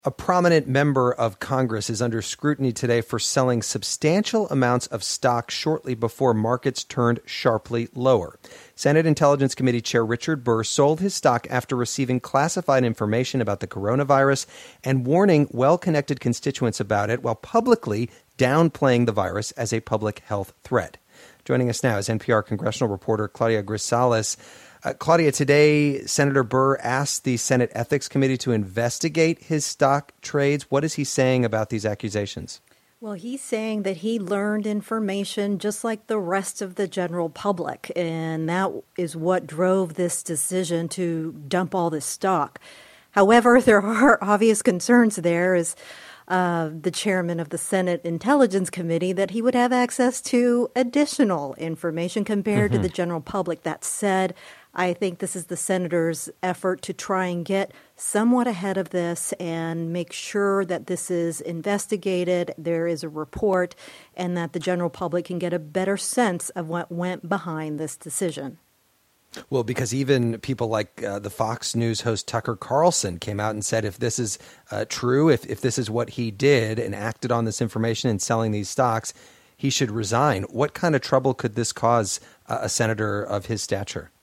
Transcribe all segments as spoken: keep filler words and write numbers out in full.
A prominent member of Congress is under scrutiny today for selling substantial amounts of stock shortly before markets turned sharply lower. Senate Intelligence Committee Chair Richard Burr sold his stock after receiving classified information about the coronavirus and warning well-connected constituents about it while publicly downplaying the virus as a public health threat. Joining us now is N P R congressional reporter Claudia Grisales. Uh, Claudia, today, Senator Burr asked the Senate Ethics Committee to investigate his stock trades. What is he saying about these accusations? Well, he's saying that he learned information just like the rest of the general public, and that is what drove this decision to dump all this stock. However, there are obvious concerns there, as uh, the chairman of the Senate Intelligence Committee, that he would have access to additional information compared mm-hmm. to the general public. That said, I think this is the senator's effort to try and get somewhat ahead of this and make sure that this is investigated, there is a report, and that the general public can get a better sense of what went behind this decision. Well, because even people like uh, the Fox News host Tucker Carlson came out and said if this is uh, true, if, if this is what he did and acted on this information in selling these stocks, he should resign. What kind of trouble could this cause uh, a senator of his stature?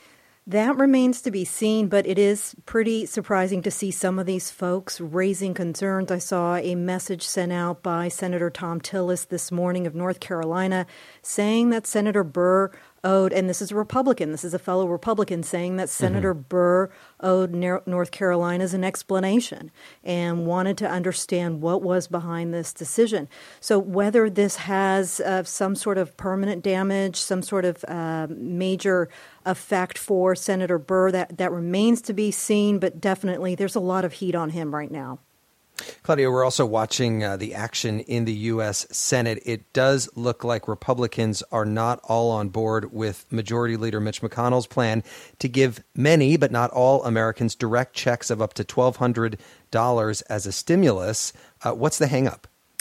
That remains to be seen, but it is pretty surprising to see some of these folks raising concerns. I saw a message sent out by Senator Thom Tillis this morning of North Carolina saying that Senator Burr owed, and this is a Republican, this is a fellow Republican saying that Senator mm-hmm. Burr owed North Carolina's an explanation and wanted to understand what was behind this decision. So whether this has uh, some sort of permanent damage, some sort of uh, major effect for Senator Burr, that, that remains to be seen, but definitely there's a lot of heat on him right now. Claudia, we're also watching uh, the action in the U S. Senate. It does look like Republicans are not all on board with Majority Leader Mitch McConnell's plan to give many, but not all, Americans direct checks of up to twelve hundred dollars as a stimulus. Uh, what's the hangup?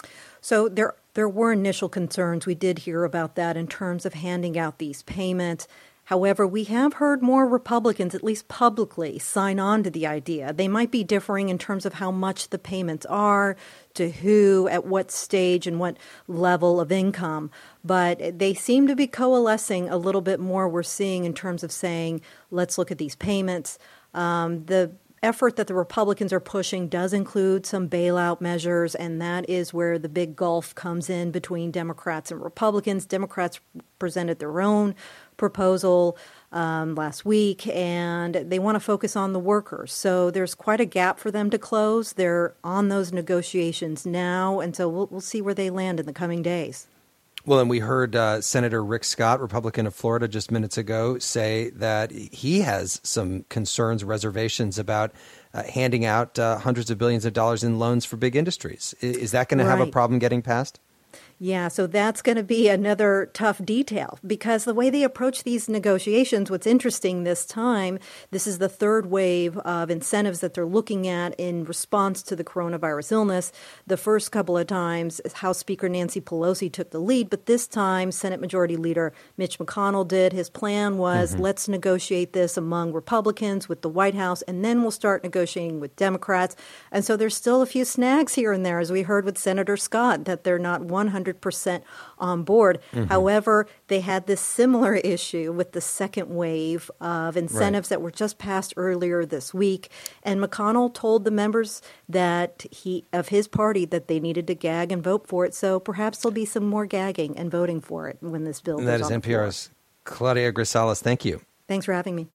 So there, there were initial concerns. We did hear about that in terms of handing out these payments. However, we have heard more Republicans, at least publicly, sign on to the idea. They might be differing in terms of how much the payments are, to who, at what stage, and what level of income. But they seem to be coalescing a little bit more, we're seeing, in terms of saying, let's look at these payments. Um, the effort that the Republicans are pushing does include some bailout measures, and that is where the big gulf comes in between Democrats and Republicans. Democrats presented their own proposal um, last week, and they want to focus on the workers. So there's quite a gap for them to close. They're on those negotiations now, and so we'll, we'll see where they land in the coming days. Well, and we heard uh, Senator Rick Scott, Republican of Florida, just minutes ago, say that he has some concerns, reservations about uh, handing out uh, hundreds of billions of dollars in loans for big industries. Is, is that going to have Right. a problem getting passed? Yeah, so that's going to be another tough detail because the way they approach these negotiations, what's interesting this time, this is the third wave of incentives that they're looking at in response to the coronavirus illness. The first couple of times, House Speaker Nancy Pelosi took the lead, but this time, Senate Majority Leader Mitch McConnell did. His plan was, mm-hmm. let's negotiate this among Republicans with the White House, and then we'll start negotiating with Democrats. And so there's still a few snags here and there, as we heard with Senator Scott, that they're not one hundred percent on board. Mm-hmm. However, they had this similar issue with the second wave of incentives right. that were just passed earlier this week. And McConnell told the members that he of his party that they needed to gag and vote for it. So perhaps there'll be some more gagging and voting for it when this bill and goes that is on N P R's Claudia Grisales. Thank you. Thanks for having me.